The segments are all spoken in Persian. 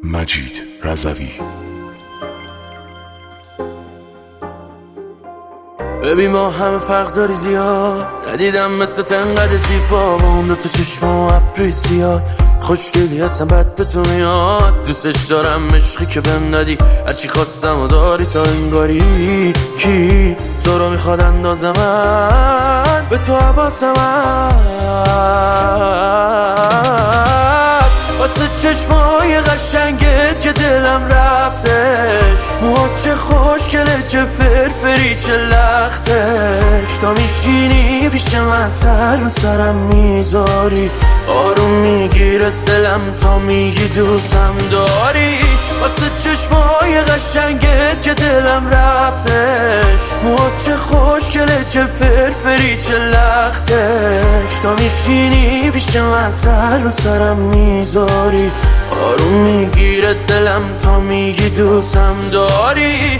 مجید رضوی. ببین ما همه فرق داری زیاد، ندیدم مثل تنقدر زیبا با اون دوتا چشم و ابروی زیاد. خوشگلی هستم بد به تو میاد، دوستش دارم عشقی که بهم دادی، هرچی خواستم و داری تا انگاری. کی تو رو میخواد اندازه من به تو حواسم هست، واسه چشمای قشنگت که دلم رفتش. موهات چه خوشگله، چه فرفری، چه لختش. تا میشینی پیش من سر و سرم میذاری، آروم میگیره دلم تا میگی دوستم داری. واسه چشمای قشنگت که دلم رفتش. موهات چه خوشگله، چه فرفری، چه لختش. تا میشینی پیش من سر و سرم میذاری، آروم میگیره دلم تا میگی دوستم داری.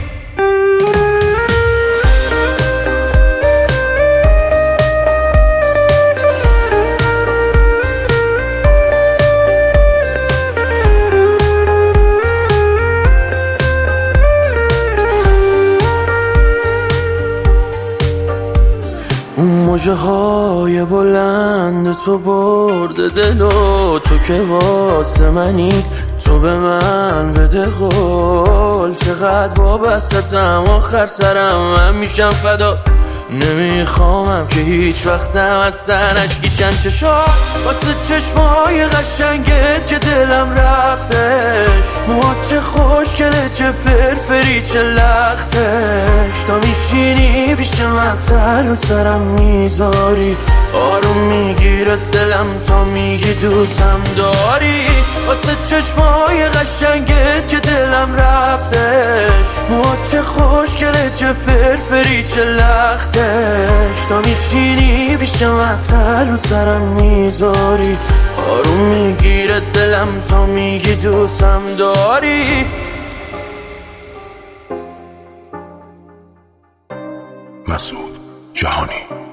اون موجه های بلند تو برده دلو، تو که واسه منی، تو به من بده قول. چقدر وابستتم، آخر سرم من میشم فدا. نمیخوامم که هیچ وقتم از سرش کشن چشا، واسه چشمای قشنگت که دلم رفتش. موهات چه خوشگله، چه فرفری، چه لختش. تا میشینی پیش من سر و سرم میذاری، آروم میگیره دلم تا میگی دوستم داری. واسه چشمای قشنگت که دلم رفتش. موهات چه خوشگله، چه فرفری، چه لختش. تا میشینی پیش من سر و سرم میذاری، آروم میگیره دلم تا میگی دوستم داری. مسعود جهانی.